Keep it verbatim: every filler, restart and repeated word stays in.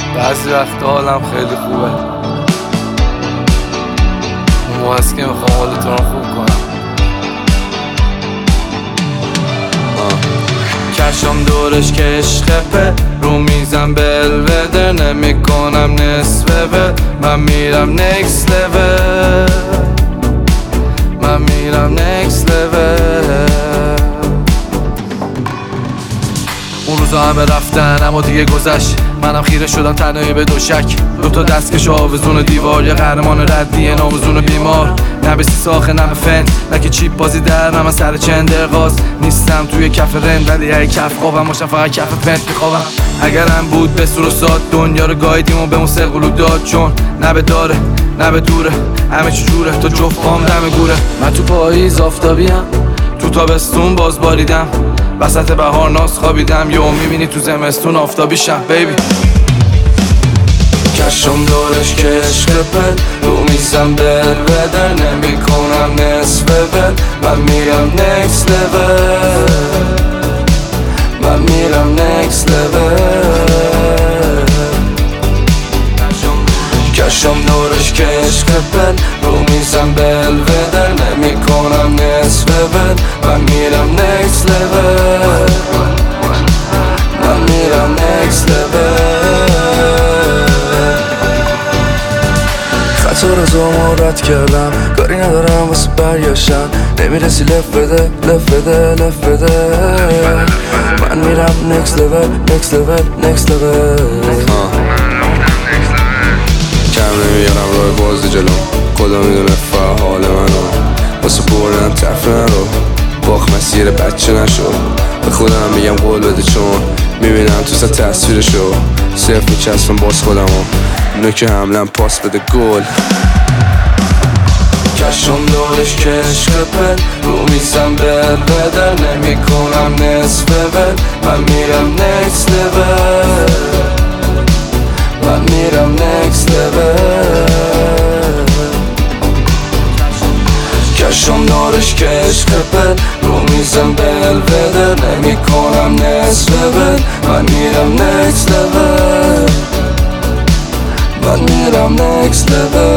بعضی وقت حالم خیلی خوبه، اون موقع هست که میخوام حالتون رو خوب کنم. کشم دورش که عشقه رو میزم بلوده، نمی کنم نصفه به من میرم next level، من میرم next level. اون روزا همه رفتن اما دیگه گذشت، منم خیره شدم تنهایی به دوشک. دوتا دستکش آویزون دیوار، یه قهرمان ردیه ناموزون بیمار. نه به سیساخه نه به فن، نه که چیپ بازی در نه من سر چندرغاز. نیستم توی کف رند ولی هی کف خوابم باشم، فقط کف پنت میخوابم. اگرم بود به سور و ساد دنیا رو گایدیم و به اون سقلو داد، چون نه به داره نه به دوره، همه چی جوره تا جفت پام دم گوره. من تو پاییز آفتابیم، تو تابستون باز باریدم، وسط بهار ناز خوابیدم، یهو میبینی تو زمستون آفتابیشم بیبی. کشم دورش که عشق پل رو میزم بلوده، نمی کنم نصفه بل من میرم next level، من میرم next level. کشم دورش که عشق پل رو میزم بلوده، نمی کنم نصفه بل من میرم next level، من میرم next level. خطا رو زمارت کردم، کاری ندارم واسه برگشتن، نمیرسی لف بده لف بده لف بده. من میرم next level next level next level. کم نمیارم راه بازی جلو، خدا میدونه فعال منو، واسه بردن تفره رو باخ مسیر بچه نشو. به خودم میگم قول بده چون میبینم تو سر تصویرشو، صرف میچسبم باز خودمو نوک حملم پاس بده گل. کشم دورش که عشق پل رو میزم بلوده، نمی کنم نصفه بل من میرم next level، من میرم next level. کشم دورش که عشق پل رو میزم بلوده، نمی کنم نصفه بل من میرم next level، من میرم next level.